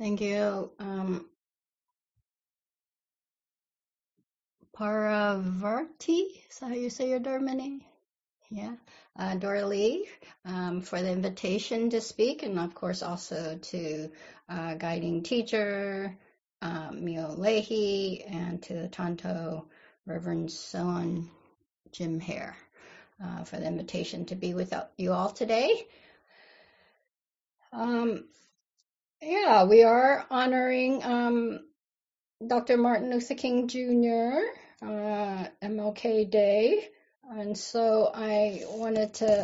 Thank you. Paravarti, is that how you say your Dormini? Yeah. Doralee, for the invitation to speak, and of course also to guiding teacher, Mio Leahy, and to the Tonto Reverend Son Jim Hare for the invitation to be with you all today. We are honoring Dr. Martin Luther King Jr., MLK Day. And so I wanted to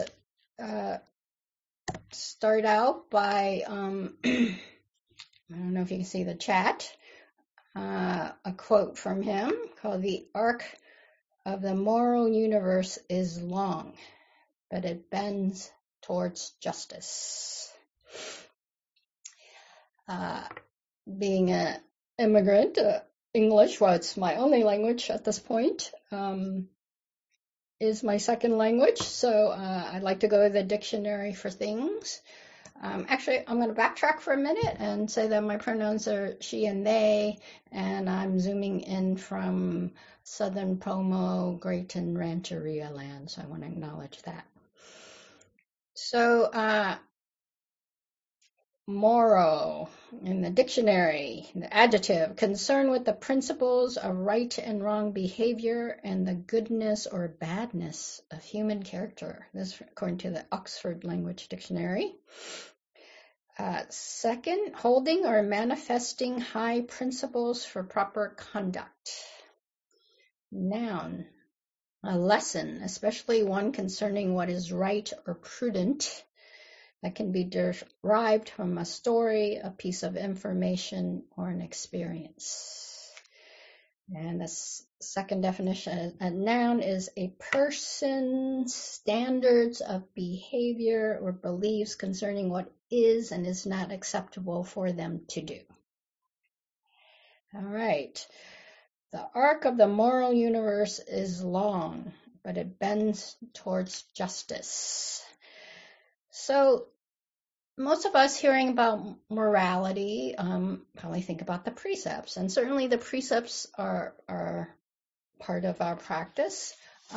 start out by, I don't know if you can see the chat, a quote from him called "The arc of the moral universe is long, but it bends towards justice." Being an immigrant, English, well, it's my only language at this point, is my second language, so I'd like to go to the dictionary for things. Actually, I'm going to backtrack for a minute and say that my pronouns are she and they, and I'm zooming in from Southern Pomo, Grayton, Rancheria land, so I want to acknowledge that. So, moral, in the dictionary, the adjective, concerned with the principles of right and wrong behavior and the goodness or badness of human character. This according to the Oxford Language Dictionary. Second, holding or manifesting high principles for proper conduct. Noun, a lesson, especially one concerning what is right or prudent, that can be derived from a story, a piece of information, or an experience. And the second definition, a noun is a person's standards of behavior or beliefs concerning what is and is not acceptable for them to do. All right. The arc of the moral universe is long, but it bends towards justice. So most of us hearing about morality probably think about the precepts, and certainly the precepts are part of our practice.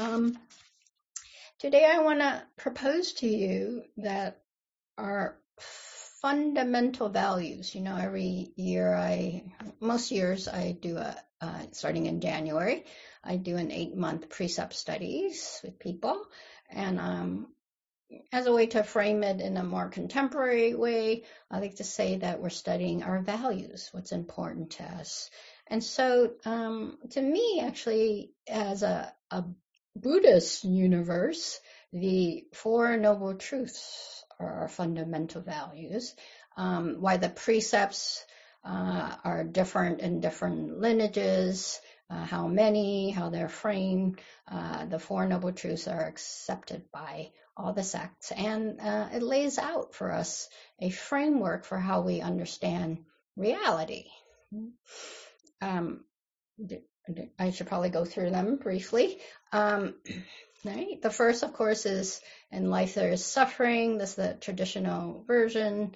Today I want to propose to you that our fundamental values, every year most years I do starting in January, I do an 8-month precept studies with people, and as a way to frame it in a more contemporary way, I like to say that we're studying our values, what's important to us. And so to me, actually, as a Buddhist universe, the Four Noble Truths are our fundamental values. Why the precepts are different in different lineages, how many, how they're framed. The Four Noble Truths are accepted by all the sects, and it lays out for us a framework for how we understand reality. I should probably go through them briefly. Right. The first, of course, is in life there is suffering. This is the traditional version,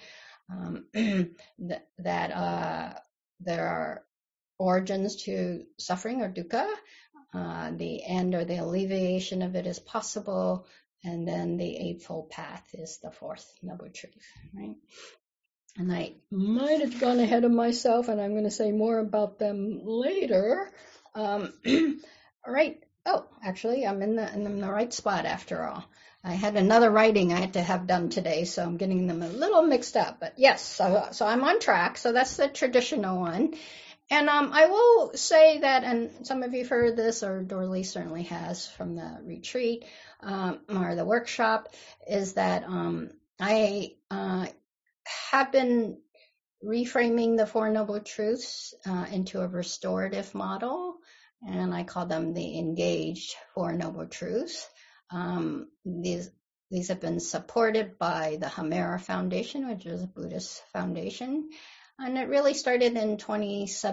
that there are origins to suffering or dukkha. The end or the alleviation of it is possible. And then the Eightfold Path is the fourth noble truth, right? And I might have gone ahead of myself, and I'm going to say more about them later. All right. Oh, actually, I'm in the right spot after all. I had another writing I had to have done today, so I'm getting them a little mixed up. But yes, so I'm on track. So that's the traditional one. And I will say that, and some of you have heard this, or Doralee certainly has from the retreat or the workshop, is that I have been reframing the Four Noble Truths into a restorative model, and I call them the Engaged Four Noble Truths. These have been supported by the Hamera Foundation, which is a Buddhist foundation. And it really started in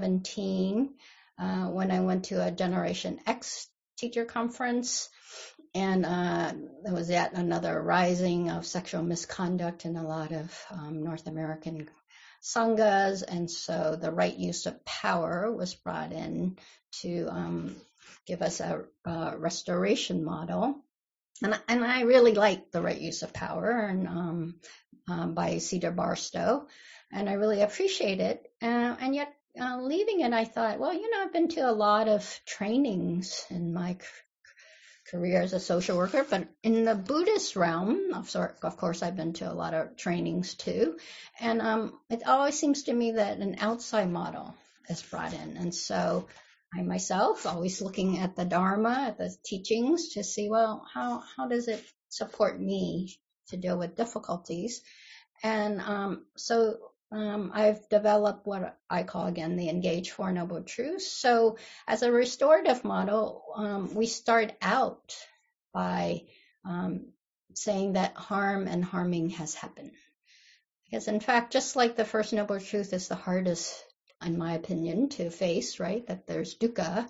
2017 when I went to a Generation X teacher conference. And there was yet another rising of sexual misconduct in a lot of North American sanghas, and so the right use of power was brought in to give us a restoration model. And I really like the right use of power and by Cedar Barstow, and I really appreciate it. And yet, leaving it, I thought, well, I've been to a lot of trainings in my career as a social worker, but in the Buddhist realm, of course, I've been to a lot of trainings too, and it always seems to me that an outside model is brought in, and so I myself always looking at the Dharma, at the teachings, to see, well, how does it support me to deal with difficulties, and I've developed what I call, again, the Engage Four Noble Truths. So as a restorative model, we start out by saying that harm and harming has happened. Because in fact, just like the first noble truth is the hardest, in my opinion, to face, right? That there's dukkha.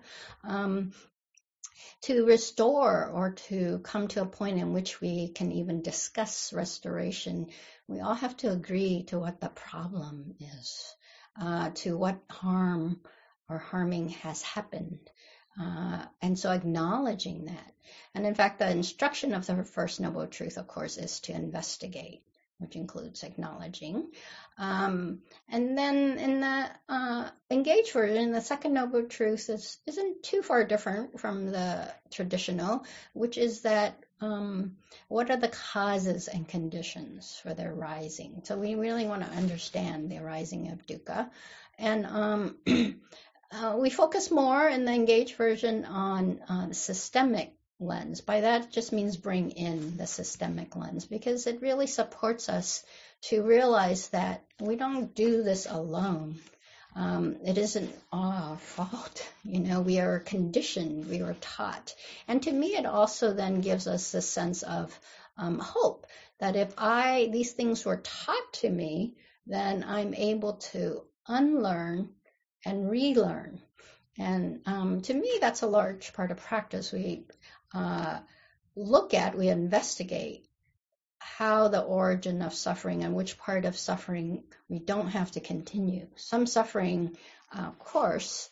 To restore or to come to a point in which we can even discuss restoration, we all have to agree to what the problem is, to what harm or harming has happened. And so acknowledging that. And in fact, the instruction of the first noble truth, of course, is to investigate, which includes acknowledging. And then in the Engage version, the second noble truth isn't too far different from the traditional, which is that what are the causes and conditions for their rising? So we really want to understand the arising of dukkha. And we focus more in the Engage version on systemic lens. By that, it just means bring in the systemic lens, because it really supports us to realize that we don't do this alone. It isn't our fault. We are conditioned, we were taught. And to me, it also then gives us a sense of hope that if these things were taught to me, then I'm able to unlearn and relearn. And to me, that's a large part of practice. We we investigate how the origin of suffering and which part of suffering we don't have to continue. Some suffering, of course,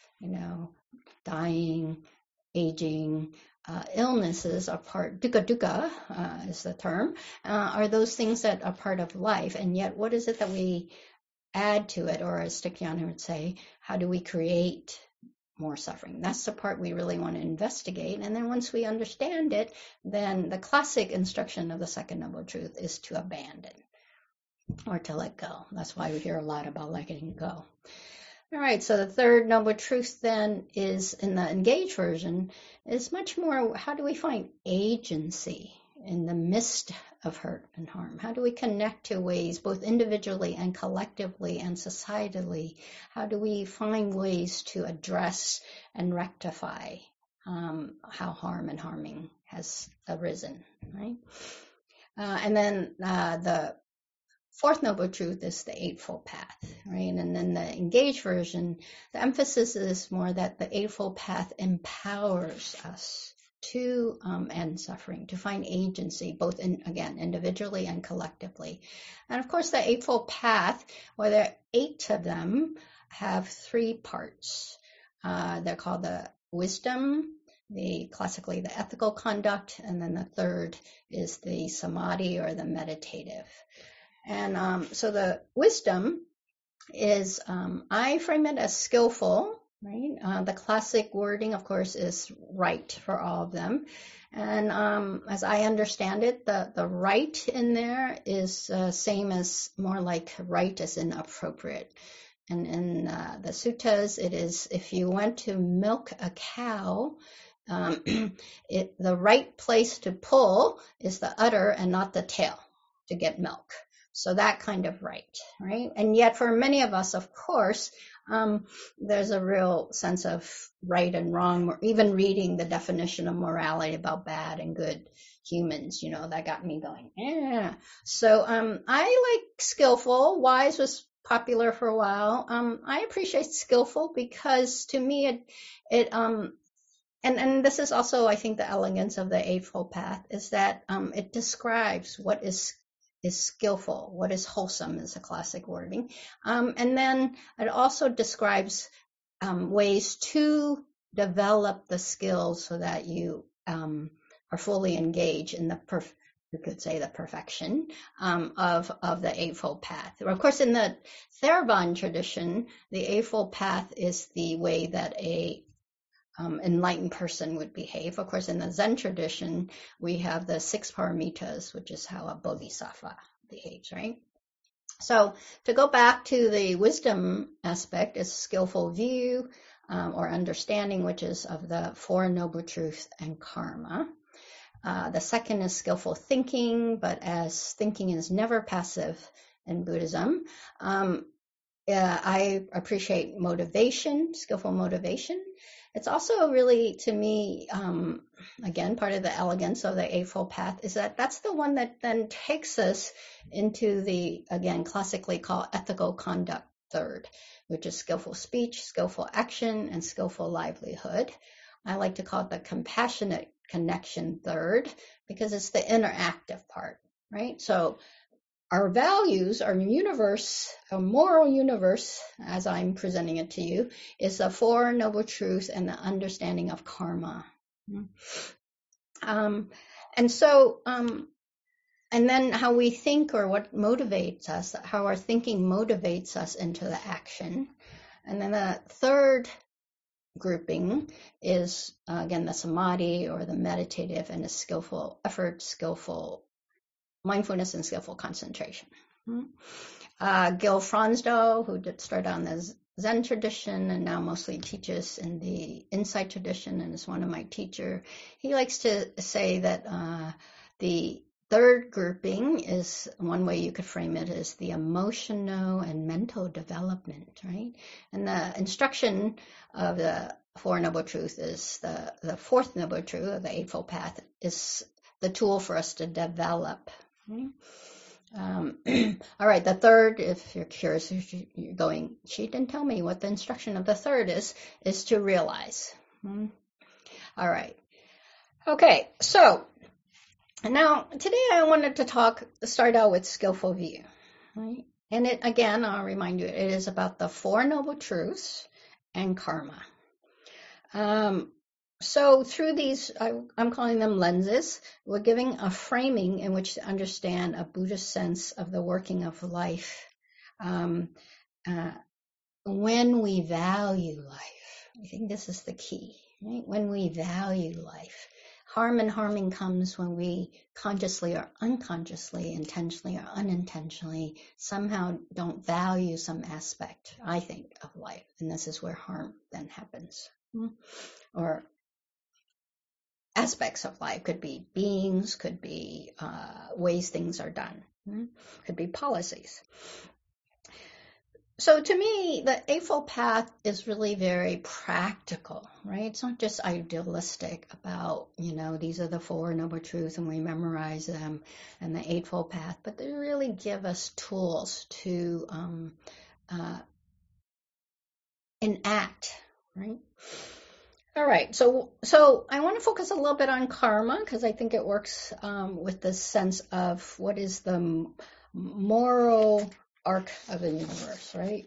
dying, aging, illnesses are part, dukkha is the term, are those things that are part of life. And yet, what is it that we add to it? Or as Thich Nhat Hanh would say, how do we create more suffering? That's the part we really want to investigate. And then once we understand it, then the classic instruction of the second noble truth is to abandon or to let go. That's why we hear a lot about letting go. All right, so the third noble truth then is, in the Engage version, is much more, how do we find agency in the midst of hurt and harm? How do we connect to ways, both individually and collectively and societally? How do we find ways to address and rectify how harm and harming has arisen, right? And then the fourth noble truth is the Eightfold Path, right? And then the Engage version, the emphasis is more that the Eightfold Path empowers us to end suffering, to find agency, both individually and collectively. And of course, the Eightfold Path, well, there are 8 of them, have 3 parts. They're called the wisdom, classically the ethical conduct, and then the third is the samadhi, or the meditative. And so the wisdom is, I frame it as skillful, right? The classic wording, of course, is right for all of them. And as I understand it, the right in there is same as, more like right as in appropriate. And in the suttas, it is, if you went to milk a cow, the right place to pull is the udder and not the tail to get milk. So that kind of right? And yet for many of us, of course, there's a real sense of right and wrong, or even reading the definition of morality about bad and good humans, that got me going. Yeah. So I like skillful. Wise was popular for a while. I appreciate skillful because to me it And this is also, I think, the elegance of the Eightfold Path is that it describes what is skillful, what is wholesome is a classic wording, and then it also describes ways to develop the skills so that you are fully engaged in the you could say the perfection of the Eightfold Path. Of course, in the Theravada tradition, the Eightfold Path is the way that a enlightened person would behave. Of course, in the Zen tradition, we have the six paramitas, which is how a bodhisattva behaves, right? So to go back to the wisdom aspect, is skillful view or understanding, which is of the Four Noble Truths and karma. The second is skillful thinking, but as thinking is never passive in Buddhism, I appreciate motivation, skillful motivation. It's also really, to me, again, part of the elegance of the Eightfold Path is that that's the one that then takes us into the, again, classically called ethical conduct third, which is skillful speech, skillful action, and skillful livelihood. I like to call it the compassionate connection third because it's the interactive part, right? So our values, our universe, our moral universe, as I'm presenting it to you, is the Four Noble Truths and the understanding of karma. And then how we think or what motivates us, how our thinking motivates us into the action. And then the third grouping is, again, the samadhi or the meditative and the skillful effort, skillful mindfulness, and skillful concentration. Gil Fronsdal, who did start on the Zen tradition and now mostly teaches in the Insight tradition and is one of my teachers, he likes to say that the third grouping is, one way you could frame it, is the emotional and mental development, right? And the instruction of the Four Noble Truths is the fourth Noble Truth of the Eightfold Path is the tool for us to develop. All right, the third, if you're curious, if you're going, she didn't tell me what the instruction of the third is to realize. All right. Okay, so now today I wanted to start out with skillful view. Right? And it, again, I'll remind you, it is about the Four Noble Truths and karma. So through these, I'm calling them lenses, we're giving a framing in which to understand a Buddhist sense of the working of life. When we value life, I think this is the key, right? When we value life. Harm and harming comes when we consciously or unconsciously, intentionally or unintentionally, somehow don't value some aspect, I think, of life. And this is where harm then happens. Or aspects of life, could be beings, could be ways things are done, could be policies. So to me, the Eightfold Path is really very practical, right? It's not just idealistic about, these are the Four Noble Truths and we memorize them and the Eightfold Path, but they really give us tools to enact, right? All right, so I want to focus a little bit on karma because I think it works with the sense of what is the moral arc of the universe, right?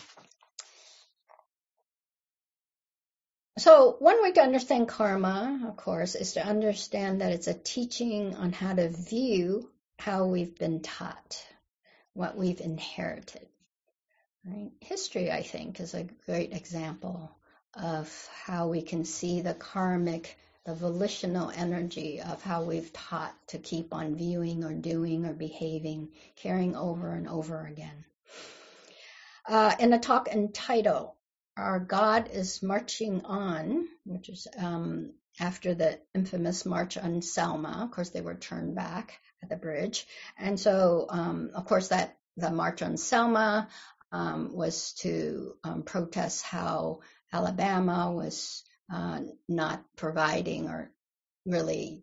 So one way to understand karma, of course, is to understand that it's a teaching on how to view how we've been taught, what we've inherited, right? History, I think, is a great example of how we can see the karmic, the volitional energy of how we've taught to keep on viewing or doing or behaving, carrying over and over again. In a talk entitled, Our God is Marching On, which is after the infamous March on Selma. Of course, they were turned back at the bridge. And so, of course, the March on Selma was to protest how Alabama was not providing or really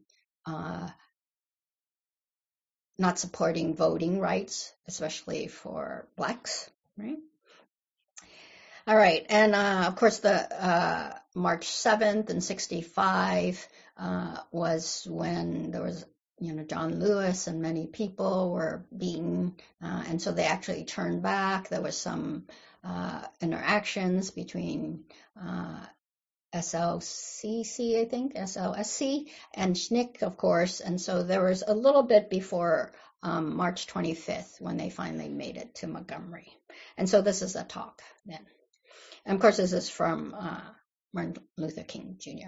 not supporting voting rights, especially for blacks, right? All right, and of course the March 7th in 65 was when there was, John Lewis and many people were beaten, and so they actually turned back. There was some interactions between SLCC, I think, SLSC, and SNCC, of course, and so there was a little bit before March 25th when they finally made it to Montgomery. And so this is a talk then. And of course, this is from Martin Luther King Jr.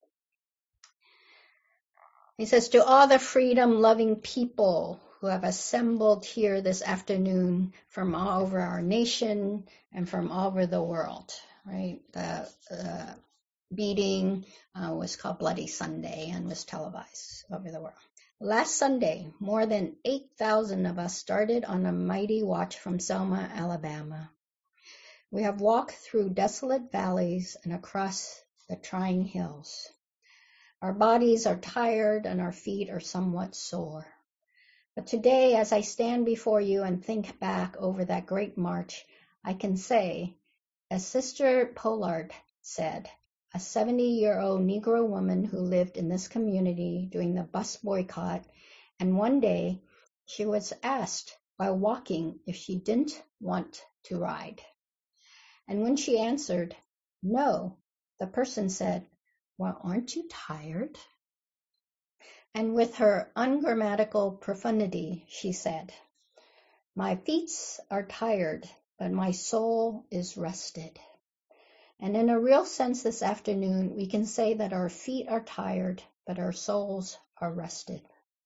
He says, to all the freedom-loving people who have assembled here this afternoon from all over our nation and from all over the world, right? The beating was called Bloody Sunday and was televised over the world. Last Sunday, more than 8,000 of us started on a mighty march from Selma, Alabama. We have walked through desolate valleys and across the trying hills. Our bodies are tired and our feet are somewhat sore. But today, as I stand before you and think back over that great march, I can say, as Sister Pollard said, a 70-year-old Negro woman who lived in this community during the bus boycott, and one day she was asked while walking if she didn't want to ride. And when she answered, no, the person said, well, aren't you tired? And with her ungrammatical profundity, she said, my feet are tired, but my soul is rested. And in a real sense this afternoon, we can say that our feet are tired, but our souls are rested.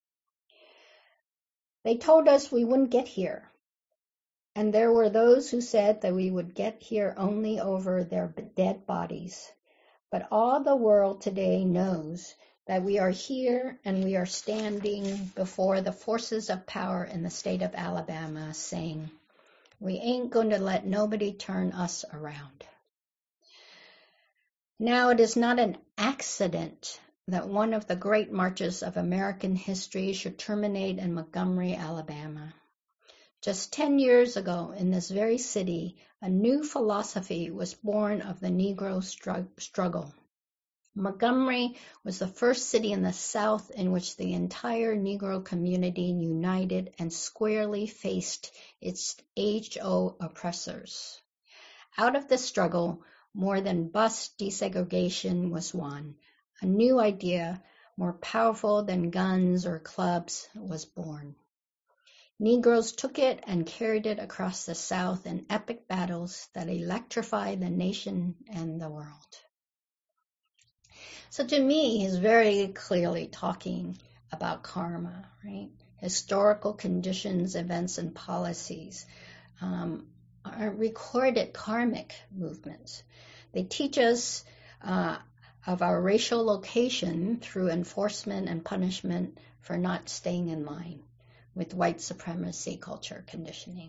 They told us we wouldn't get here. And there were those who said that we would get here only over their dead bodies. But all the world today knows that we are here and we are standing before the forces of power in the state of Alabama saying, we ain't going to let nobody turn us around. Now, it is not an accident that one of the great marches of American history should terminate in Montgomery, Alabama. Just 10 years ago, in this very city, a new philosophy was born of the Negro struggle. Montgomery was the first city in the South in which the entire Negro community united and squarely faced its age-old oppressors. Out of this struggle, more than bus desegregation was won. A new idea, more powerful than guns or clubs, was born. Negroes took it and carried it across the South in epic battles that electrified the nation and the world. So to me, he's very clearly talking about karma, right? Historical conditions, events, and policies are recorded karmic movements. They teach us of our racial location through enforcement and punishment for not staying in line with white supremacy culture conditioning.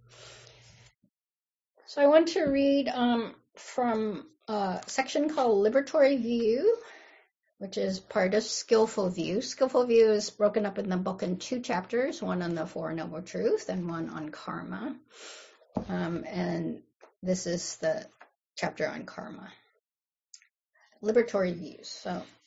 So I want to read from a section called Liberatory View, which is part of Skillful View. Skillful View is broken up in the book in 2 chapters, one on the Four Noble Truths and one on karma. And this is the chapter on karma. Liberatory views.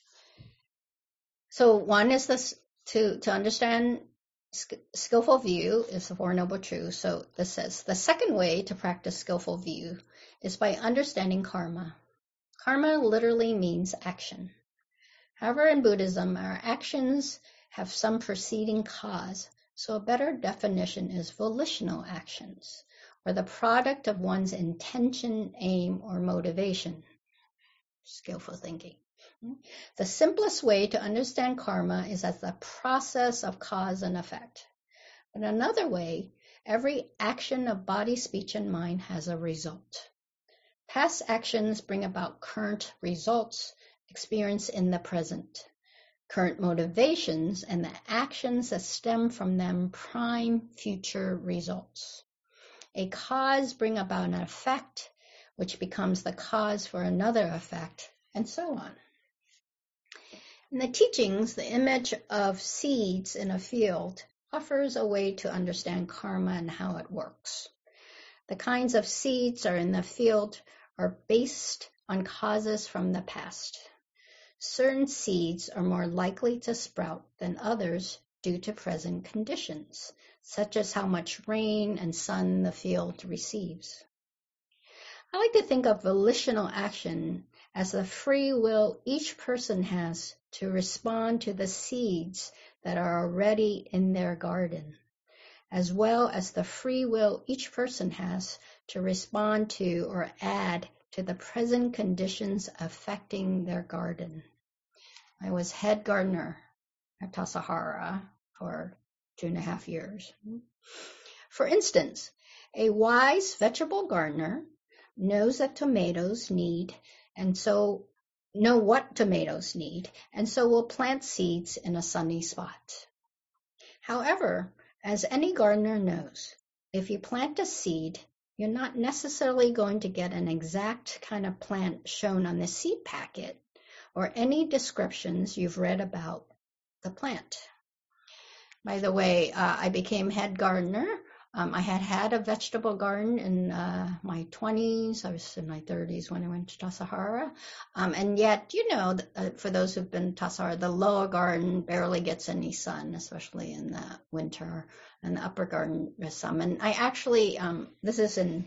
So one is this to understand skillful view is the Four Noble Truths. So this says, the second way to practice skillful view is by understanding karma. Karma literally means action. However, in Buddhism, our actions have some preceding cause, so a better definition is volitional actions, or the product of one's intention, aim, or motivation. Skillful thinking. The simplest way to understand karma is as the process of cause and effect. But another way, every action of body, speech, and mind has a result. Past actions bring about current results experienced in the present. Current motivations and the actions that stem from them prime future results. A cause brings about an effect, which becomes the cause for another effect, and so on. In the teachings, the image of seeds in a field offers a way to understand karma and how it works. The kinds of seeds are in the field are based on causes from the past. Certain seeds are more likely to sprout than others due to present conditions, such as how much rain and sun the field receives. I like to think of volitional action as the free will each person has to respond to the seeds that are already in their garden, as well as the free will each person has to respond to or add to the present conditions affecting their garden. I was head gardener at Tassajara for 2.5 years. For instance, a wise vegetable gardener knows that tomatoes need, and so know what tomatoes need, and so will plant seeds in a sunny spot. However, as any gardener knows, if you plant a seed, you're not necessarily going to get an exact kind of plant shown on the seed packet or any descriptions you've read about the plant. By the way, I became head gardener. I had a vegetable garden in my 20s. I was in my 30s when I went to Tassajara. And yet, for those who've been to Tassajara, the lower garden barely gets any sun, especially in the winter, and the upper garden has some. And I actually, this is in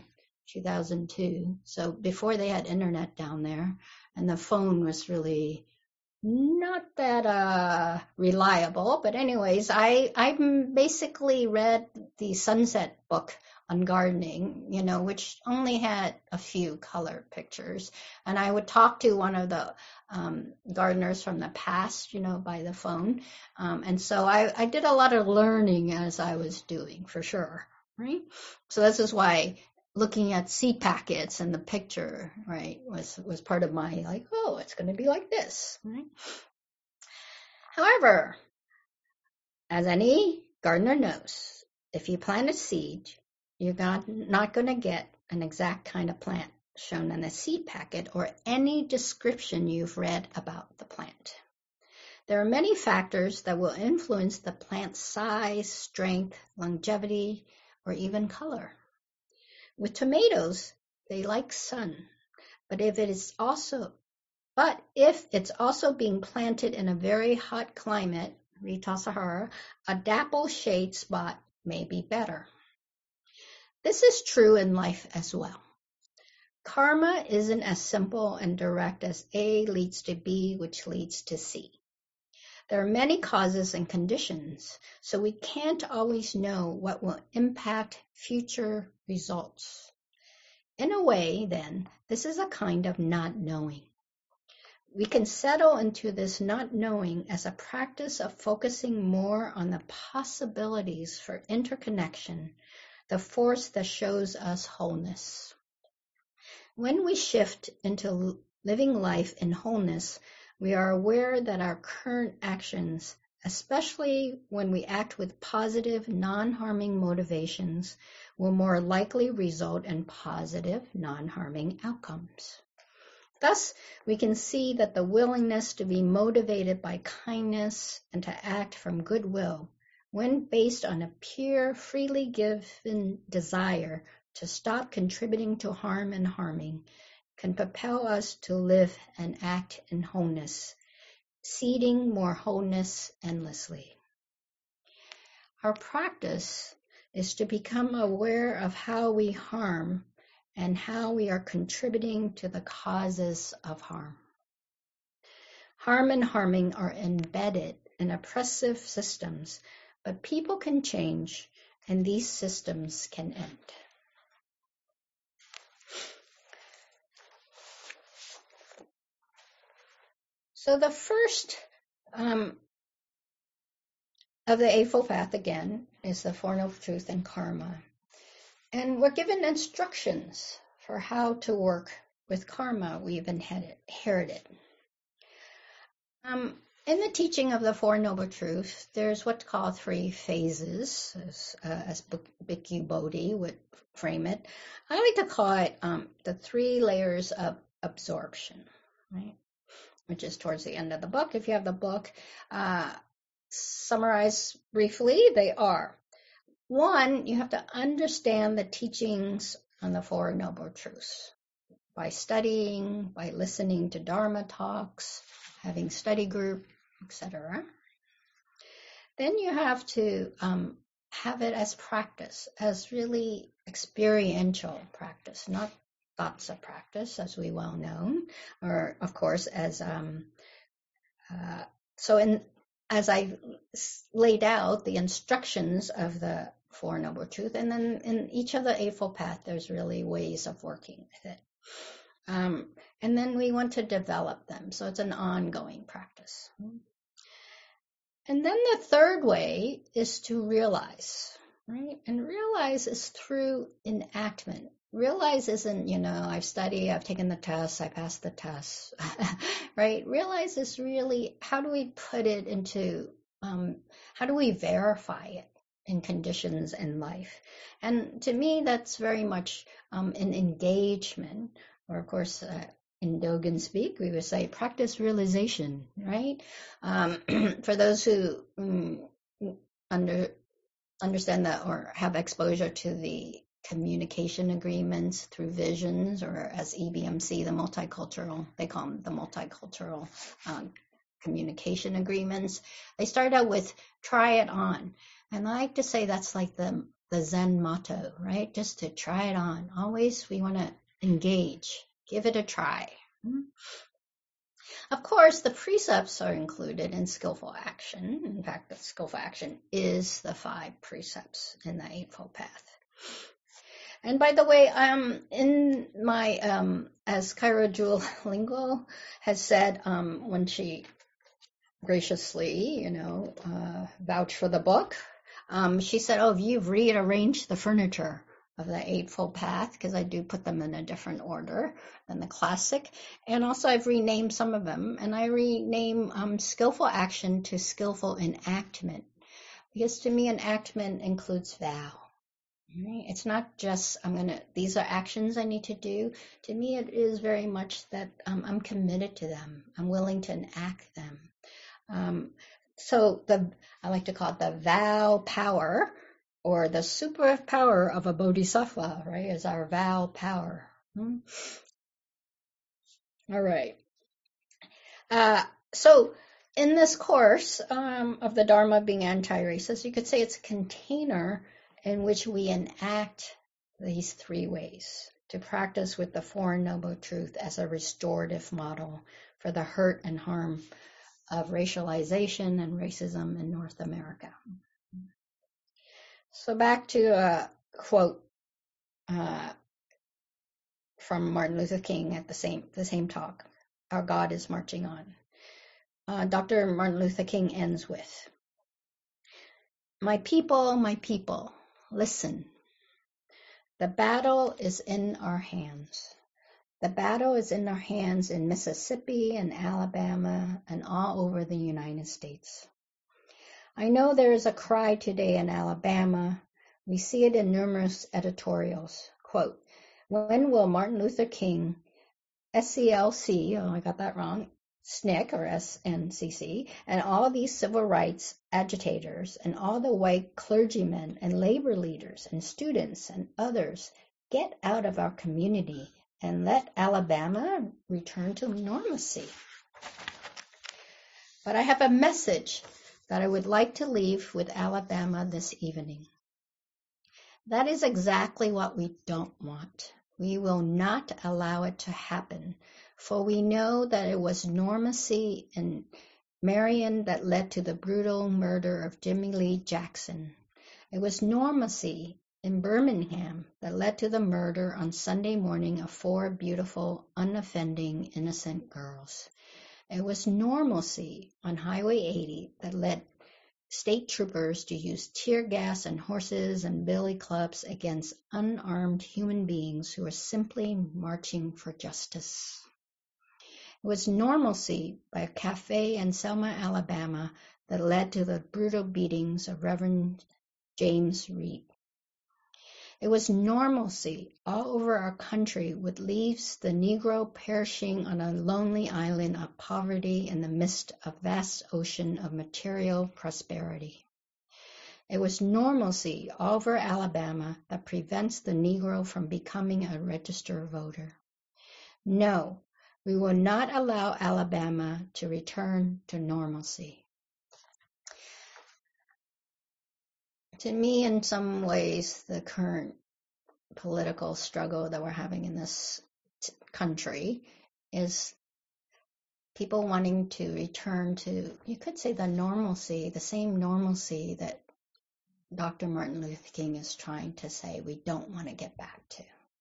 2002, so before they had internet down there, and the phone was really not that reliable, but anyways, I basically read the Sunset book on gardening, which only had a few color pictures. And I would talk to one of the gardeners from the past, by the phone. And so I did a lot of learning as I was doing, for sure, right? So this is why looking at seed packets and the picture, right, was part of my it's going to be like this, right? However, as any gardener knows, if you plant a seed, you're not going to get an exact kind of plant shown in a seed packet or any description you've read about the plant. There are many factors that will influence the plant's size, strength, longevity, or even color. With tomatoes, they like sun, but if it's also being planted in a very hot climate, Tassajara, a dapple shade spot may be better. This is true in life as well. Karma isn't as simple and direct as A leads to B, which leads to C. There are many causes and conditions, so we can't always know what will impact future results. In a way, then, this is a kind of not knowing. We can settle into this not knowing as a practice of focusing more on the possibilities for interconnection, the force that shows us wholeness. When we shift into living life in wholeness, we are aware that our current actions, especially when we act with positive, non-harming motivations, will more likely result in positive, non-harming outcomes. Thus, we can see that the willingness to be motivated by kindness and to act from goodwill, when based on a pure, freely given desire to stop contributing to harm and harming, can propel us to live and act in wholeness, seeding more wholeness endlessly. Our practice is to become aware of how we harm and how we are contributing to the causes of harm. Harm and harming are embedded in oppressive systems, but people can change and these systems can end. So the first of the Eightfold Path, again, is the Four Noble Truths and Karma. And we're given instructions for how to work with karma we've inherited. In the teaching of the Four Noble Truths, there's what's called 3 phases, as Bhikkhu Bodhi would frame it. I like to call it the 3 layers of absorption, right? Which is towards the end of the book. If you have the book, summarize briefly, they are: 1, you have to understand the teachings on the Four Noble Truths. by studying, by listening to Dharma talks, having study group, etc. Then you have to have it as practice, as really experiential practice, not thoughts of practice, as we well know, or of course as as I laid out the instructions of the Four Noble Truths, and then in each of the Eightfold Path, there's really ways of working with it. And then we want to develop them, so it's an ongoing practice. And then the third way is to realize, right? And realize is through enactment. Realize isn't, I've studied, I've taken the tests, I passed the tests, right? Realize is really, how do we put it into, how do we verify it in conditions in life? And to me, that's very much an engagement, or of course, in Dogen speak, we would say practice realization, right? For those who understand that or have exposure to the communication agreements through visions, or as EBMC, the multicultural, they call them the multicultural communication agreements. They start out with try it on. And I like to say that's like the Zen motto, right? Just to try it on. Always we want to engage, give it a try. Of course, the precepts are included in skillful action. In fact, the skillful action is the 5 precepts in the Eightfold Path. And by the way, in my, as Cairo Jewel Lingual has said, when she graciously, vouched for the book, she said, oh, you've rearranged the furniture of the Eightfold Path, because I do put them in a different order than the classic. And also I've renamed some of them, and I rename skillful action to skillful enactment, because to me enactment includes vow. Right? It's not just these are actions I need to do. To me it is very much that I'm committed to them. I'm willing to enact them. So I like to call it the vow power, or the superpower of a bodhisattva, right, is our vow power. All right. So in this course of the Dharma being anti-racist, you could say it's a container in which we enact these 3 ways to practice with the Four Noble Truths as a restorative model for the hurt and harm of racialization and racism in North America. So back to a quote from Martin Luther King at the same talk. Our God is marching on. Dr. Martin Luther King ends with, my people, listen. The battle is in our hands. The battle is in our hands in Mississippi and Alabama and all over the United States. I know there is a cry today in Alabama. We see it in numerous editorials. Quote, when will Martin Luther King, SCLC, oh, I got that wrong, SNCC or SNCC, and all these civil rights agitators and all the white clergymen and labor leaders and students and others get out of our community and let Alabama return to normalcy? But I have a message that I would like to leave with Alabama this evening. That is exactly what we don't want. We will not allow it to happen, for we know that it was normacy in Marion that led to the brutal murder of Jimmy Lee Jackson. It was normacy in Birmingham that led to the murder on Sunday morning of 4 beautiful, unoffending, innocent girls. It was normalcy on Highway 80 that led state troopers to use tear gas and horses and billy clubs against unarmed human beings who were simply marching for justice. It was normalcy by a cafe in Selma, Alabama that led to the brutal beatings of Reverend James Reed. It was normalcy all over our country which leaves the Negro perishing on a lonely island of poverty in the midst of a vast ocean of material prosperity. It was normalcy all over Alabama that prevents the Negro from becoming a registered voter. No, we will not allow Alabama to return to normalcy. To me, in some ways, the current political struggle that we're having in this country is people wanting to return to, you could say, the normalcy, the same normalcy that Dr. Martin Luther King is trying to say we don't want to get back to.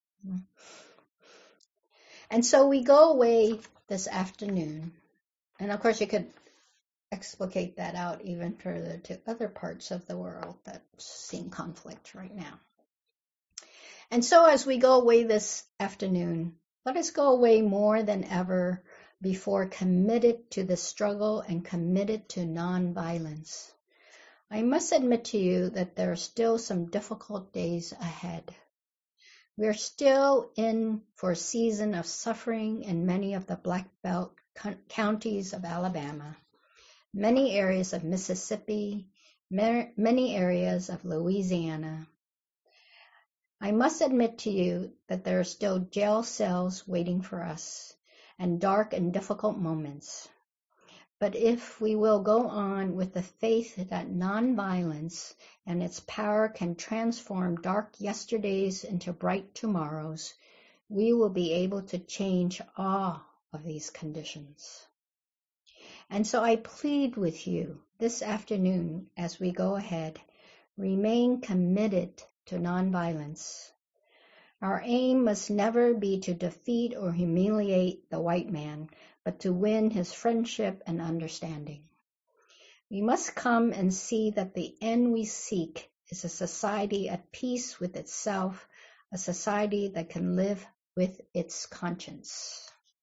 And so we go away this afternoon, and of course you could explicate that out even further to other parts of the world that seeing conflict right now. And so as we go away this afternoon, let us go away more than ever before, committed to the struggle and committed to nonviolence. I must admit to you that there are still some difficult days ahead. We are still in for a season of suffering in many of the Black Belt counties of Alabama, many areas of Mississippi, many areas of Louisiana. I must admit to you that there are still jail cells waiting for us and dark and difficult moments. But if we will go on with the faith that nonviolence and its power can transform dark yesterdays into bright tomorrows, we will be able to change all of these conditions. And so I plead with you this afternoon as we go ahead, remain committed to nonviolence. Our aim must never be to defeat or humiliate the white man, but to win his friendship and understanding. We must come and see that the end we seek is a society at peace with itself, a society that can live with its conscience.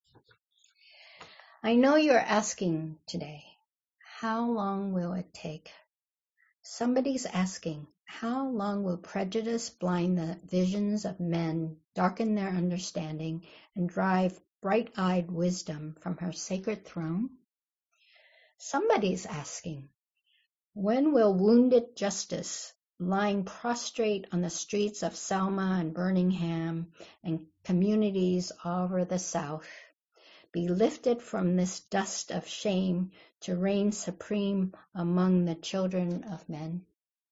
I know you're asking today, how long will it take? Somebody's asking, how long will prejudice blind the visions of men, darken their understanding, and drive bright-eyed wisdom from her sacred throne? Somebody's asking, when will wounded justice, lying prostrate on the streets of Selma and Birmingham and communities all over the South, be lifted from this dust of shame to reign supreme among the children of men?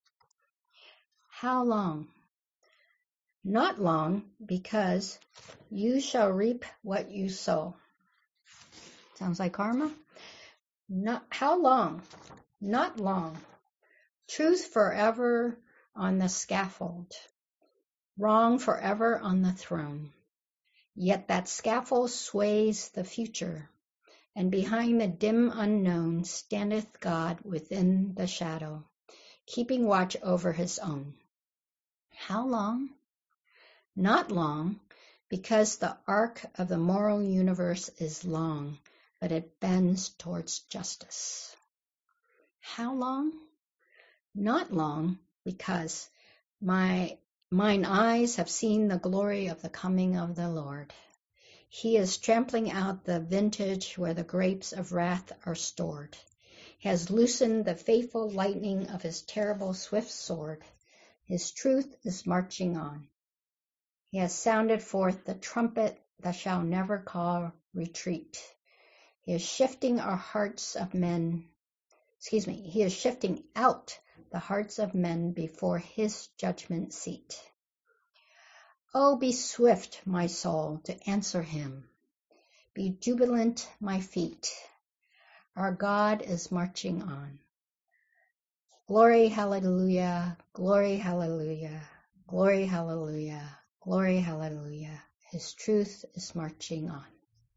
How long? Not long, because you shall reap what you sow. Sounds like karma? How long? Not long. Truth forever on the scaffold. Wrong forever on the throne. Yet that scaffold sways the future, and behind the dim unknown standeth God within the shadow, keeping watch over his own. How long? Not long, because the arc of the moral universe is long, but it bends towards justice. How long? Not long, because mine eyes have seen the glory of the coming of the Lord. He is trampling out the vintage where the grapes of wrath are stored. He has loosened the faithful lightning of his terrible swift sword. His truth is marching on. He has sounded forth the trumpet that shall never call retreat. He is shifting our hearts of men. He is shifting out the hearts of men before his judgment seat. Oh, be swift, my soul, to answer him. Be jubilant, my feet. Our God is marching on. Glory, hallelujah, glory, hallelujah, glory, hallelujah, glory, hallelujah. His truth is marching on.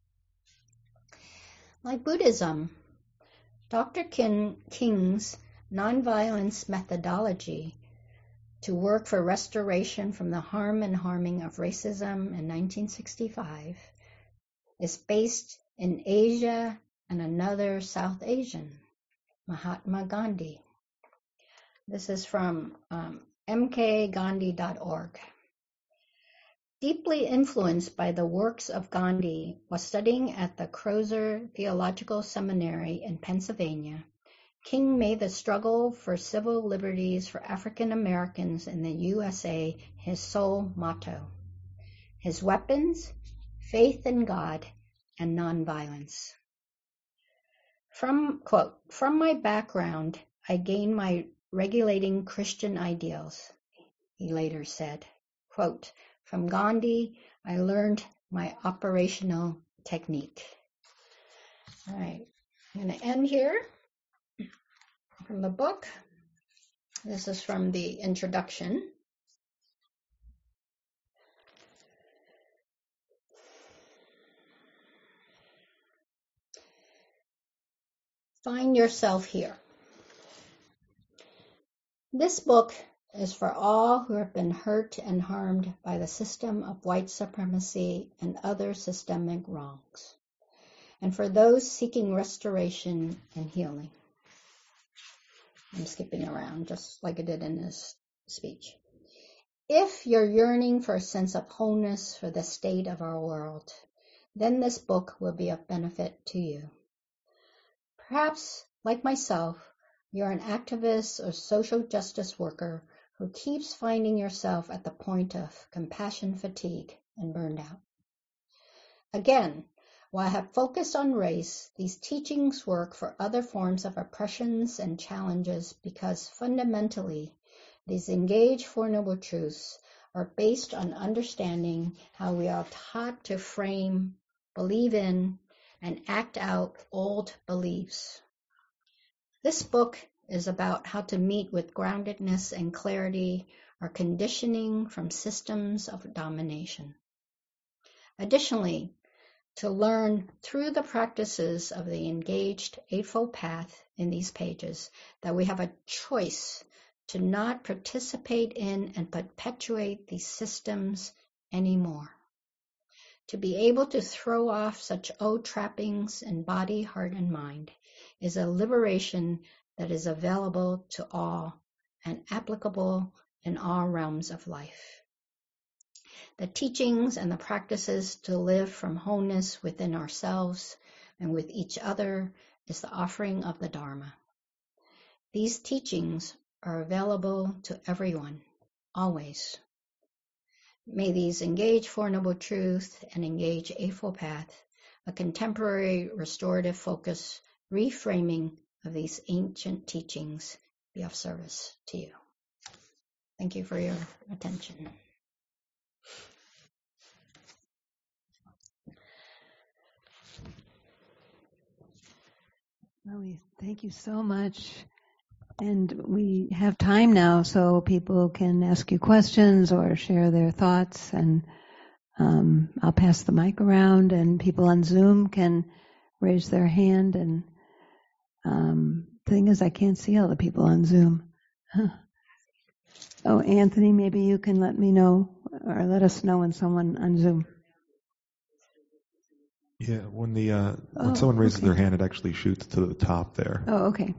Like Buddhism, Dr. King's nonviolence methodology to work for restoration from the harm and harming of racism in 1965 is based in Asia and another South Asian, Mahatma Gandhi. This is from mkgandhi.org. Deeply influenced by the works of Gandhi, while studying at the Crozer Theological Seminary in Pennsylvania, King made the struggle for civil liberties for African Americans in the USA his sole motto. His weapons? faith in God, and nonviolence. Quote, from my background, I gained my regulating Christian ideals, he later said. Quote, from Gandhi, I learned my operational technique. All right, I'm going to end here from the book. This is from the introduction. Find yourself here. This book is for all who have been hurt and harmed by the system of white supremacy and other systemic wrongs, and for those seeking restoration and healing. I'm skipping around just like I did in this speech. If you're yearning for a sense of wholeness for the state of our world, then this book will be of benefit to you. Perhaps, like myself, you're an activist or social justice worker who keeps finding yourself at the point of compassion fatigue and burned out. Again, while I have focused on race, these teachings work for other forms of oppressions and challenges because fundamentally, these engaged Four Noble Truths are based on understanding how we are taught to frame, believe in, and act out old beliefs. This book is about how to meet with groundedness and clarity our conditioning from systems of domination. Additionally, to learn through the practices of the engaged Eightfold Path in these pages that we have a choice to not participate in and perpetuate these systems anymore. To be able to throw off such old trappings in body, heart, and mind is a liberation that is available to all and applicable in all realms of life. The teachings and the practices to live from wholeness within ourselves and with each other is the offering of the Dharma. These teachings are available to everyone, always. May these engage Four Noble Truths and engage Eightfold Path, a contemporary restorative focus, reframing of these ancient teachings, be of service to you. Thank you for your attention. Well, thank you so much. And we have time now so people can ask you questions or share their thoughts. And I'll pass the mic around and people on Zoom can raise their hand. And the thing is, I can't see all the people on Zoom. Oh, Anthony, maybe you can let me know or let us know when someone on Zoom. Yeah, when someone raises their hand, it actually shoots to the top there. Oh, okay.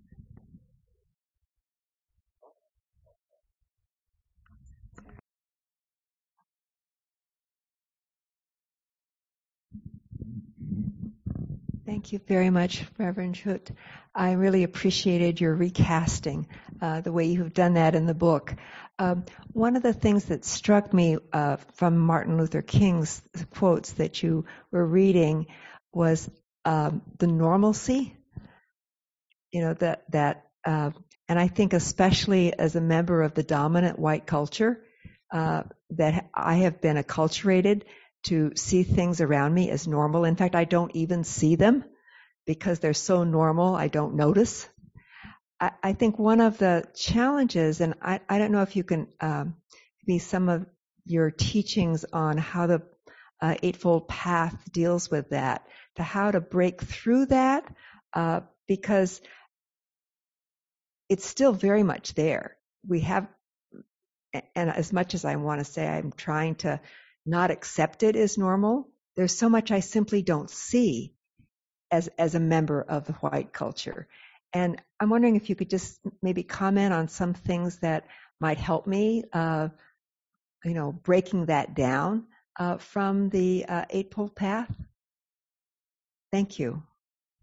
Thank you very much, Reverend Chut. I really appreciated your recasting, the way you have done that in the book. One of the things that struck me from Martin Luther King's quotes that you were reading was the normalcy. You know, and I think especially as a member of the dominant white culture, that I have been acculturated to see things around me as normal. In fact, I don't even see them because they're so normal, I don't notice. I think one of the challenges, and I don't know if you can be some of your teachings on how the Eightfold Path deals with that, to how to break through that, because it's still very much there. We have, and as much as I want to say I'm trying to not accept it as normal, there's so much I simply don't see as a member of the white culture. And I'm wondering if you could just maybe comment on some things that might help me, breaking that down from the Eightfold Path. Thank you.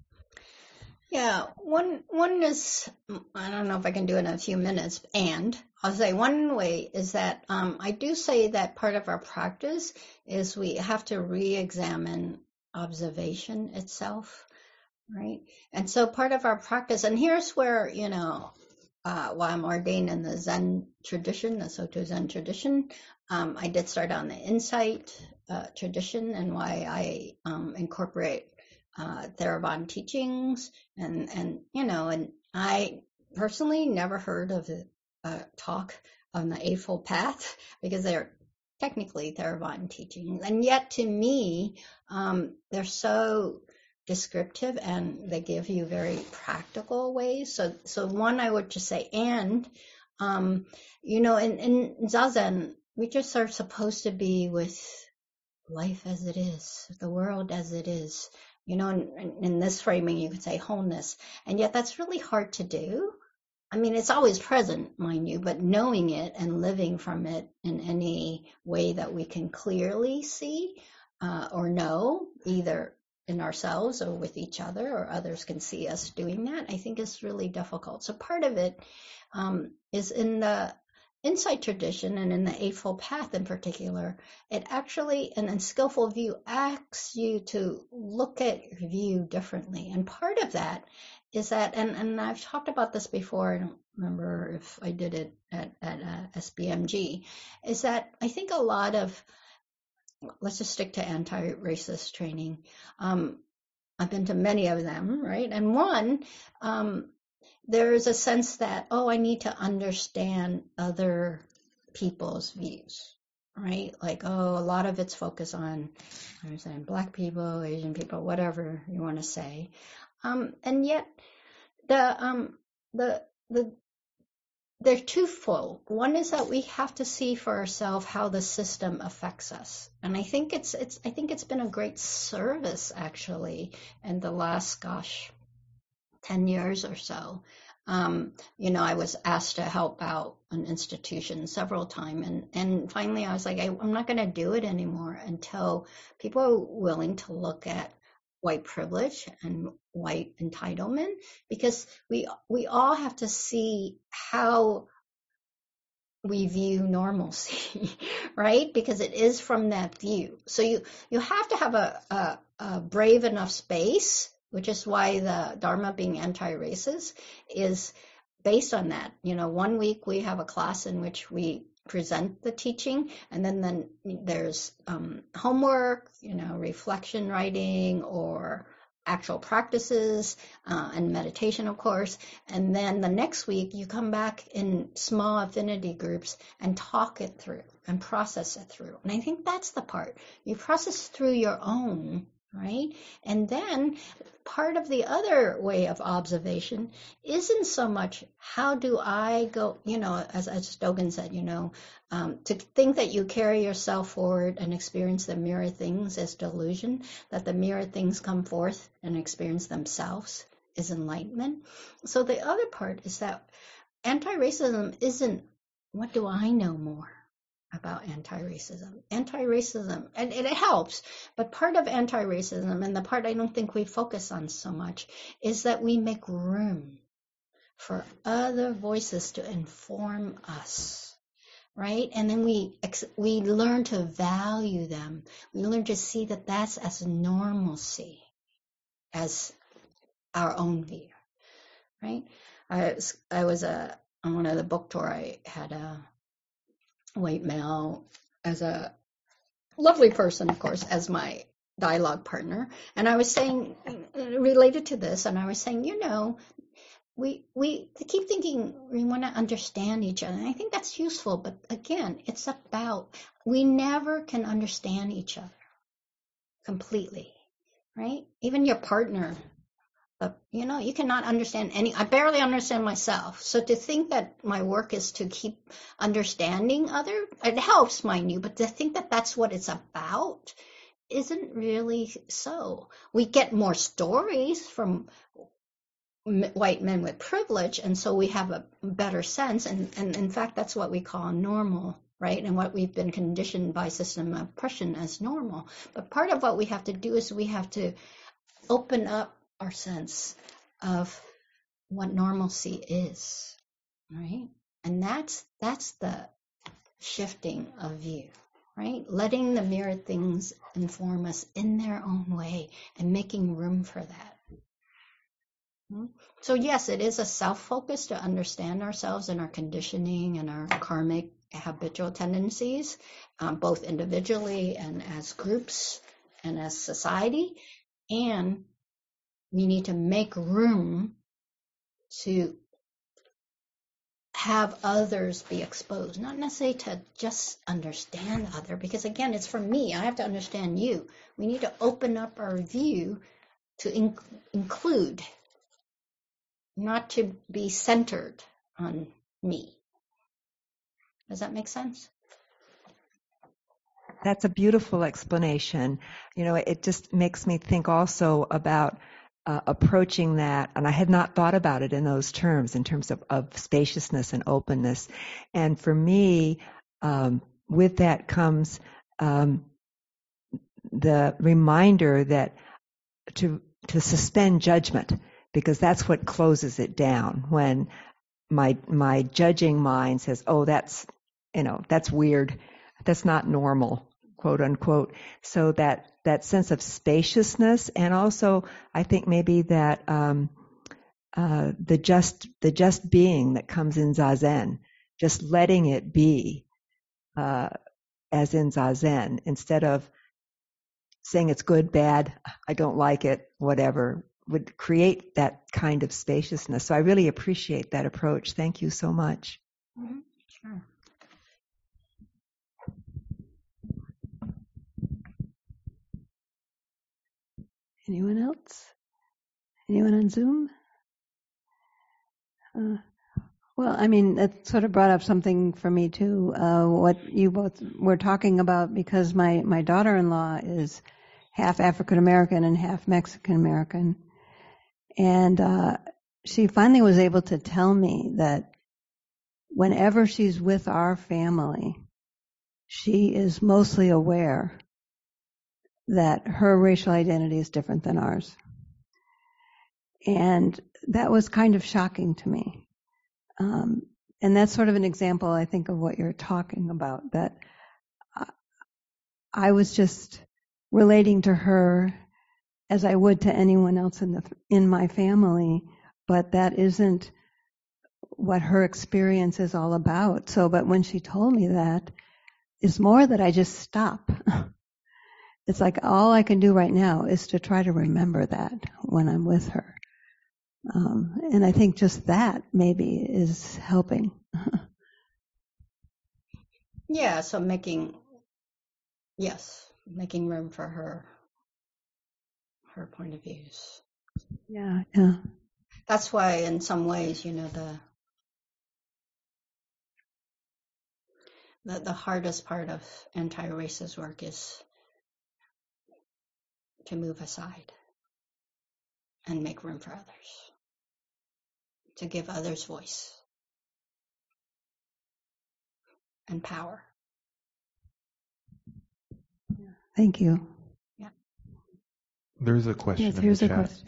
Yeah, one is, I don't know if I can do it in a few minutes, and I'll say one way is that I do say that part of our practice is we have to re-examine observation itself, right? And so part of our practice, and here's where, while I'm ordained in the Zen tradition, the Soto Zen tradition, I did start on the insight tradition, and why I incorporate Theravada teachings, and I personally never heard of talk on the Eightfold Path, because they're technically Theravada teachings, and yet to me they're so descriptive, and they give you very practical ways. So one, I would just say, and in Zazen, we just are supposed to be with life as it is, the world as it is. In this framing, you could say wholeness, and yet that's really hard to do. I mean, it's always present, mind you, but knowing it and living from it in any way that we can clearly see or know, either in ourselves or with each other, or others can see us doing that, I think is really difficult. So part of it is in the insight tradition, and in the Eightfold Path in particular, it actually, and in Skillful View, asks you to look at your view differently. And part of that is that, and I've talked about this before, I don't remember if I did it at SBMG, is that I think a lot of, let's just stick to anti-racist training. I've been to many of them, right? And one, there's a sense that, I need to understand other people's views, right? Like, a lot of it's focused on, I'm saying, Black people, Asian people, whatever you want to say. And yet they're twofold. One is that we have to see for ourselves how the system affects us, and I think it's been a great service actually in the last 10 years or so. I was asked to help out an institution several times, and finally I was like, I'm not going to do it anymore until people are willing to look at white privilege and white entitlement, because we all have to see how we view normalcy, right? Because it is from that view. So you have to have a brave enough space, which is why the Dharma being anti-racist is based on that. 1 week we have a class in which we present the teaching, and then there's homework, reflection writing, or actual practices, and meditation, of course. And then the next week you come back in small affinity groups and talk it through and process it through. And I think that's the part. You process through your own, right? And then part of the other way of observation isn't so much how do I go, as Dogen said, to think that you carry yourself forward and experience the mirror things as delusion, that the mirror things come forth and experience themselves is enlightenment. So the other part is that anti-racism isn't, what do I know more about anti-racism? Anti-racism, and it helps, but part of anti-racism, and the part I don't think we focus on so much, is that we make room for other voices to inform us, right? And then we learn to value them. We learn to see that that's as normalcy as our own view, right? I was on one of the book tour, I had a white male as a lovely person, of course, as my dialogue partner. And I was saying, related to this, and I was saying, we keep thinking we want to understand each other. And I think that's useful. But again, it's about, we never can understand each other completely, right? Even your partner. You cannot understand I barely understand myself. So to think that my work is to keep understanding it helps, mind you, but to think that that's what it's about isn't really so. We get more stories from white men with privilege, and so we have a better sense, and in fact that's what we call normal, right? And what we've been conditioned by system of oppression as normal. But part of what we have to do is we have to open up our sense of what normalcy is, right? And that's the shifting of view, right? Letting the mirrored things inform us in their own way and making room for that. So yes, it is a self-focus to understand ourselves and our conditioning and our karmic habitual tendencies, both individually and as groups and as society. And we need to make room to have others be exposed, not necessarily to just understand the other, because again, it's for me. I have to understand you. We need to open up our view to include, not to be centered on me. Does that make sense? That's a beautiful explanation. It just makes me think also about approaching that, and I had not thought about it in those terms, in terms of spaciousness and openness. And for me, with that comes the reminder that to suspend judgment, because that's what closes it down. When my judging mind says, "Oh, that's weird, that's not normal," quote unquote. So that sense of spaciousness, and also I think maybe that the just being that comes in Zazen, just letting it be, as in Zazen, instead of saying it's good, bad, I don't like it, whatever, would create that kind of spaciousness. So I really appreciate that approach. Thank you so much. Mm-hmm. Sure. Anyone else? Anyone on Zoom? Well, I mean, that sort of brought up something for me too, what you both were talking about, because my daughter-in-law is half African American and half Mexican American. And she finally was able to tell me that whenever she's with our family, she is mostly aware that her racial identity is different than ours. And that was kind of shocking to me. And that's sort of an example, I think, of what you're talking about, that I was just relating to her as I would to anyone else in my family, but that isn't what her experience is all about. So, but when she told me that, it's more that I just stop. It's like all I can do right now is to try to remember that when I'm with her. And I think just that maybe is helping. Yeah, so making room for her point of views. Yeah. That's why in some ways, the hardest part of anti-racist work is to move aside and make room for others, to give others voice and power. Thank you. Yeah. There's a question. Yes, here's a question.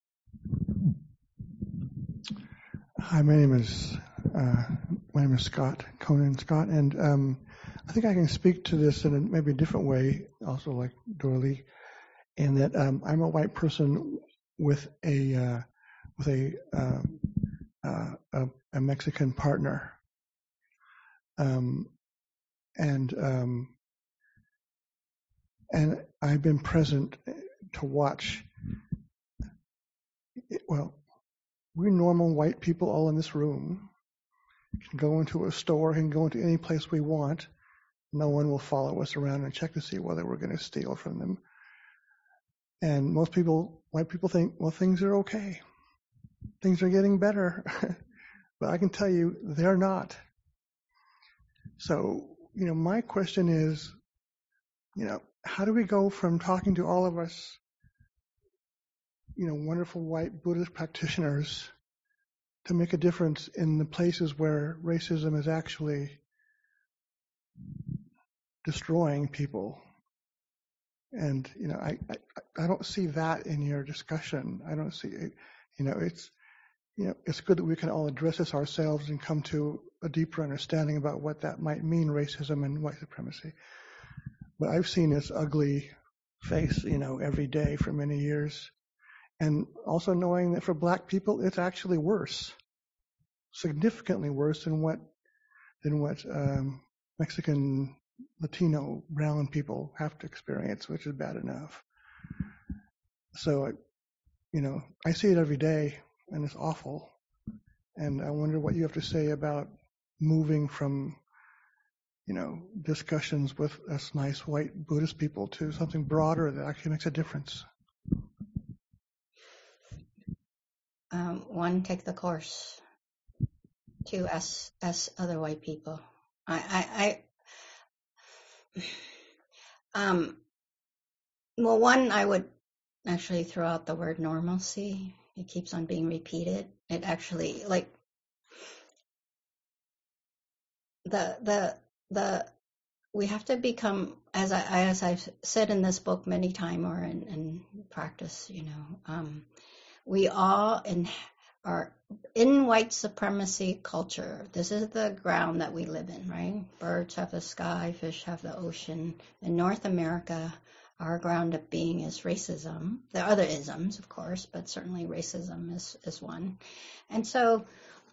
Hi, my name is Scott, Conan Scott, and I think I can speak to this in maybe a different way, also like Dorlee, in that I'm a white person with a Mexican partner, and I've been present to watch. Well, we're normal white people all in this room. Can go into a store, can go into any place we want. No one will follow us around and check to see whether we're going to steal from them. And most people, white people, think, well, things are okay. Things are getting better. But I can tell you, they're not. So, my question is, how do we go from talking to all of us, wonderful white Buddhist practitioners, to make a difference in the places where racism is actually destroying people? And, I don't see that in your discussion. I don't see it. it's good that we can all address this ourselves and come to a deeper understanding about what that might mean, racism and white supremacy. But I've seen this ugly face, every day for many years. And also knowing that for black people, it's actually worse, significantly worse than what Mexican, Latino, brown people have to experience, which is bad enough. So, I see it every day, and it's awful. And I wonder what you have to say about moving from, discussions with us nice white Buddhist people to something broader that actually makes a difference. One, take the course. Two, ask other white people. Well, one, I would actually throw out the word normalcy. It keeps on being repeated. It actually, like, we have to become, as I've said in this book many times, or in practice, we all are in white supremacy culture. This is the ground that we live in, right? Birds have the sky, fish have the ocean. In North America, our ground of being is racism. There are other isms, of course, but certainly racism is one. And so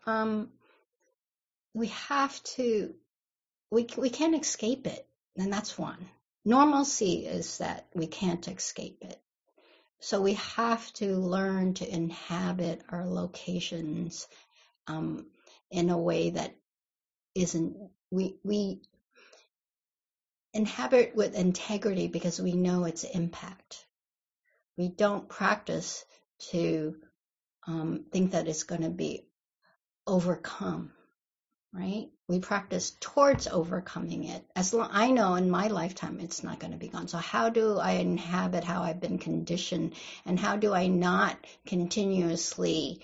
we have to, we can't escape it, and that's one. Normalcy is that we can't escape it. So we have to learn to inhabit our locations in a way that isn't, we inhabit with integrity because we know its impact. We don't practice to think that it's going to be overcome, right? We practice towards overcoming it. As long I know in my lifetime it's not going to be gone. So how do I inhabit how I've been conditioned, and how do I not continuously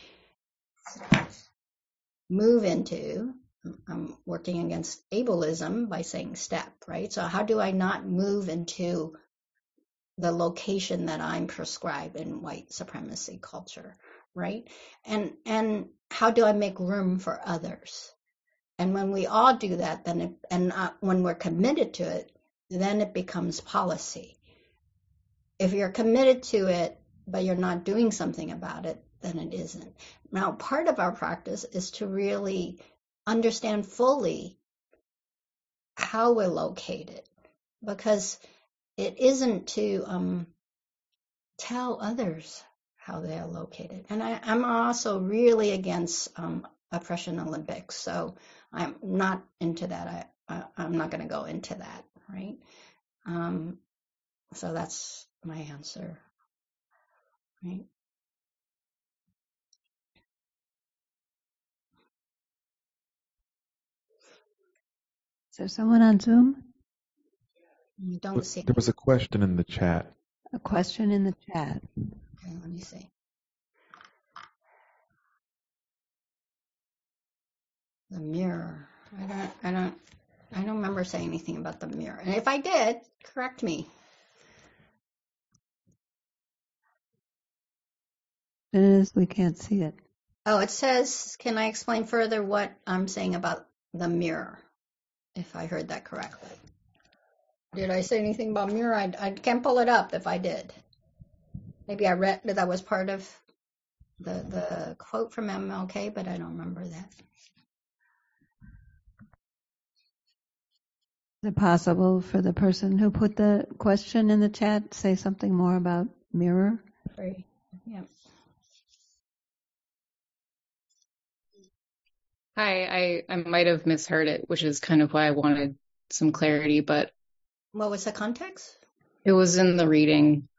move into, I'm working against ableism by saying step, right? So how do I not move into the location that I'm prescribed in white supremacy culture, right? And how do I make room for others? And when we all do that, then when we're committed to it, then it becomes policy. If you're committed to it, but you're not doing something about it, then it isn't. Now, part of our practice is to really understand fully how we're located, because it isn't to tell others how they are located. And I'm also really against oppression Olympics, so I'm not into that. I'm not going to go into that, right? So that's my answer, right? Is there someone on Zoom? You don't see. There was a question in the chat. A question in the chat. Okay, let me see. The mirror. I don't remember saying anything about the mirror. And if I did, correct me. It is, we can't see it. Oh, it says, can I explain further what I'm saying about the mirror? If I heard that correctly. Did I say anything about mirror? I can't pull it up if I did. Maybe I read that was part of the quote from MLK, but I don't remember that. Is it possible for the person who put the question in the chat to say something more about mirror? Right. Yeah. Hi, I might have misheard it, which is kind of why I wanted some clarity, but What was the context? it was in the reading.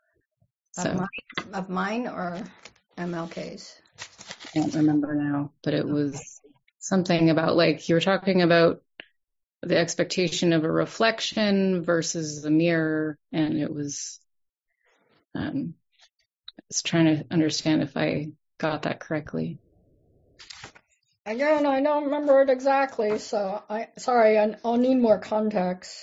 Of mine or MLK's? I don't remember now, but it was something about, like, you were talking about the expectation of a reflection versus the mirror, and it was, I was trying to understand if I got that correctly. Again, I don't remember it exactly, so I'll need more context.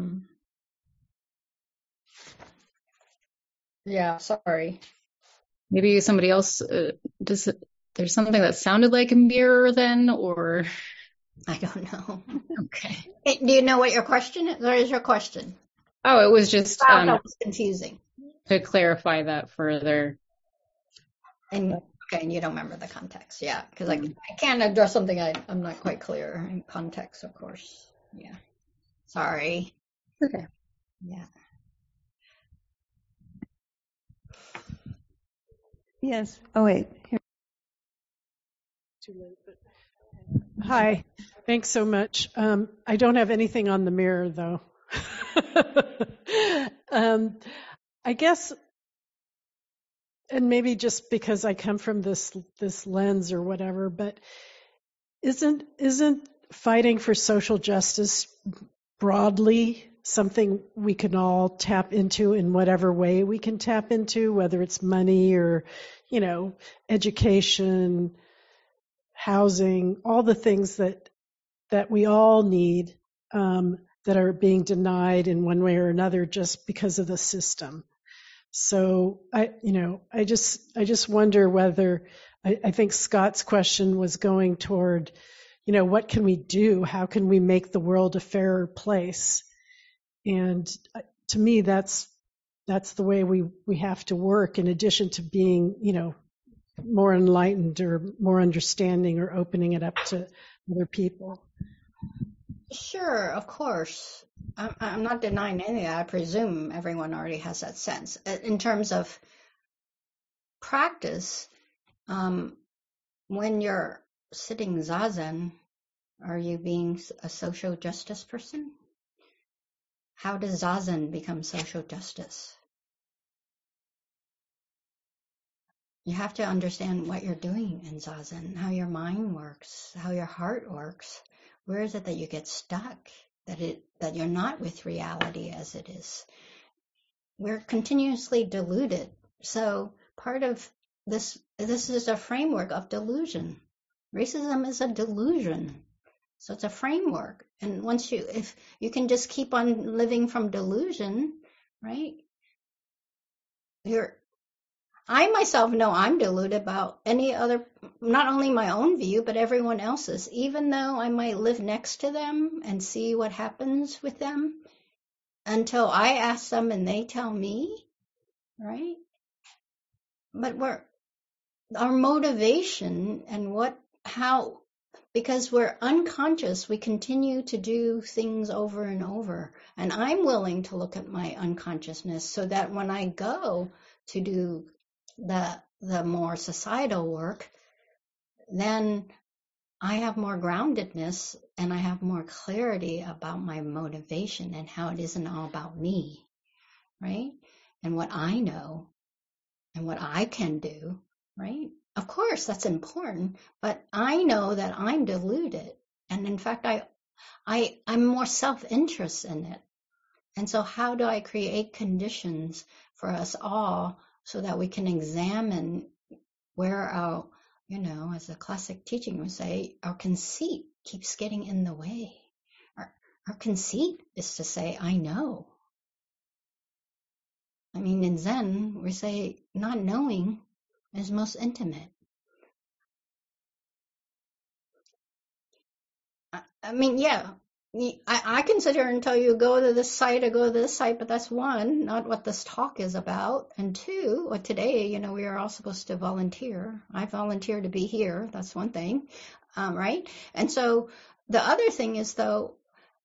Yeah, sorry. Maybe somebody else, there's something that sounded like a mirror then, or? I don't know. Okay. Do you know what your question is? What is your question? Oh, it was just That was confusing. to clarify that further. And you don't remember the context. Yeah, because I can't address something I'm not quite clear in context, of course. Yeah. Sorry. Okay. Yeah. Yes. Oh, wait. Here. Too late, but hi. Thanks so much. I don't have anything on the mirror, though. I guess, and maybe just because I come from this lens or whatever, but isn't fighting for social justice broadly something we can all tap into in whatever way we can tap into, whether it's money or, education, housing, all the things that we all need that are being denied in one way or another just because of the system. So I just wonder whether I think Scott's question was going toward, what can we do? How can we make the world a fairer place? And to me, that's the way we have to work, in addition to being, more enlightened or more understanding or opening it up to other people. Sure, of course. I'm not denying any of that. I presume everyone already has that sense. In terms of practice, when you're sitting zazen, are you being a social justice person? How does zazen become social justice? You have to understand what you're doing in zazen, how your mind works, how your heart works. Where is it that you get stuck? That you're not with reality as it is. We're continuously deluded. So part of this is a framework of delusion. Racism is a delusion. So it's a framework. And if you can just keep on living from delusion, right? I myself know I'm deluded about any other, not only my own view, but everyone else's, even though I might live next to them and see what happens with them until I ask them and they tell me, right? But our motivation and because we're unconscious, we continue to do things over and over. And I'm willing to look at my unconsciousness so that when I go to do the more societal work, then I have more groundedness and I have more clarity about my motivation and how it isn't all about me, right? And what I know and what I can do, right? Of course, that's important, but I know that I'm deluded. And in fact, I'm more self-interest in it. And so how do I create conditions for us all so that we can examine where our, as the classic teaching would say, our conceit keeps getting in the way. Our conceit is to say, I know. I mean, in Zen, we say not knowing is most intimate. I mean, yeah, I consider until you go to this site or go to this site, but that's one, not what this talk is about. And two, today, we are all supposed to volunteer. I volunteer to be here. That's one thing, right? And so the other thing is, though,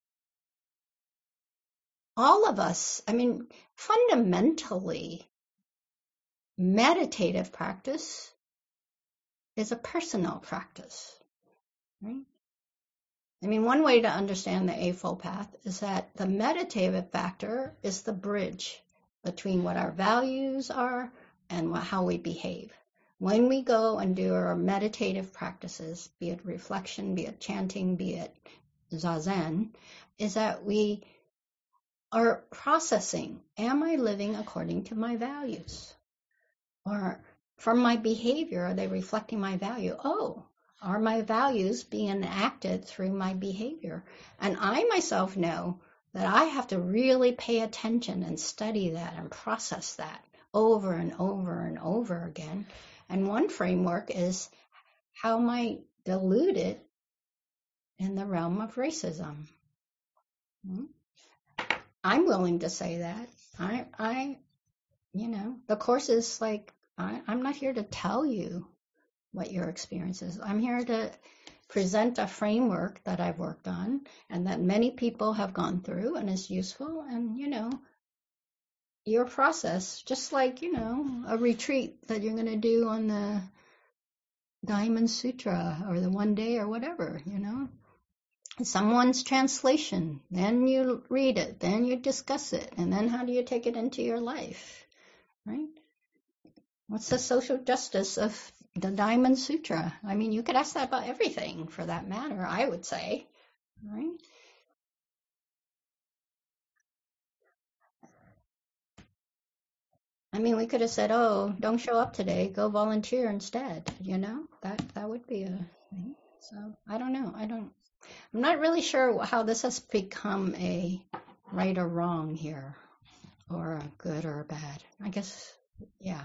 all of us, I mean, fundamentally, meditative practice is a personal practice, right? I mean, one way to understand the Eightfold Path is that the meditative factor is the bridge between what our values are and how we behave. When we go and do our meditative practices, be it reflection, be it chanting, be it zazen, is that we are processing, am I living according to my values? Or from my behavior, are they reflecting my value? Oh, are my values being enacted through my behavior? And I myself know that I have to really pay attention and study that and process that over and over and over again. And one framework is how am I deluded in the realm of racism? I'm willing to say that. The course is like, I'm not here to tell you what your experience is. I'm here to present a framework that I've worked on and that many people have gone through and is useful. And, your process, just like, a retreat that you're going to do on the Diamond Sutra or the one day or whatever, someone's translation, then you read it, then you discuss it, and then how do you take it into your life, right? What's the social justice of the Diamond Sutra? I mean, you could ask that about everything for that matter, I would say, right? I mean, we could have said, oh, don't show up today, go volunteer instead, that would be a thing. So I don't know. I'm not really sure how this has become a right or wrong here, or a good or a bad. I guess, yeah.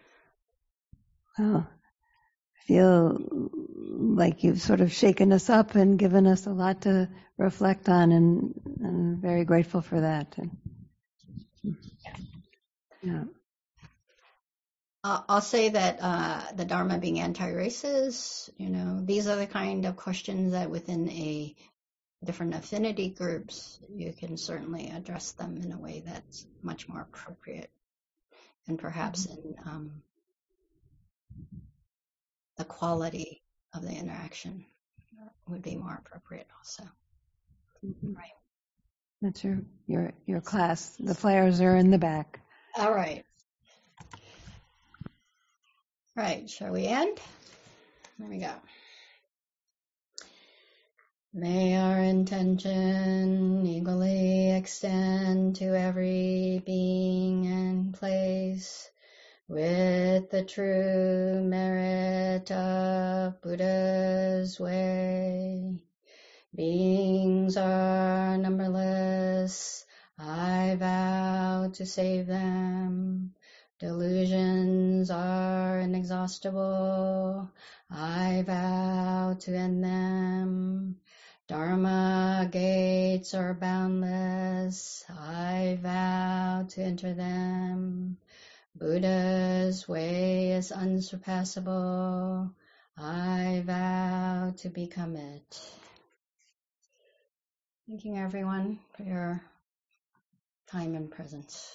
Well, I feel like you've sort of shaken us up and given us a lot to reflect on, and I'm very grateful for that. Yeah. I'll say that the Dharma being anti-racist, these are the kind of questions that within a different affinity groups, you can certainly address them in a way that's much more appropriate, and perhaps in the quality of the interaction would be more appropriate also. Right. That's your class. The flyers are in the back. All right. Right, shall we end? There we go. May our intention equally extend to every being and place with the true merit of Buddha's way. Beings are numberless, I vow to save them. Delusions are inexhaustible, I vow to end them. Dharma gates are boundless, I vow to enter them. Buddha's way is unsurpassable, I vow to become it. Thanking everyone for your time and presence.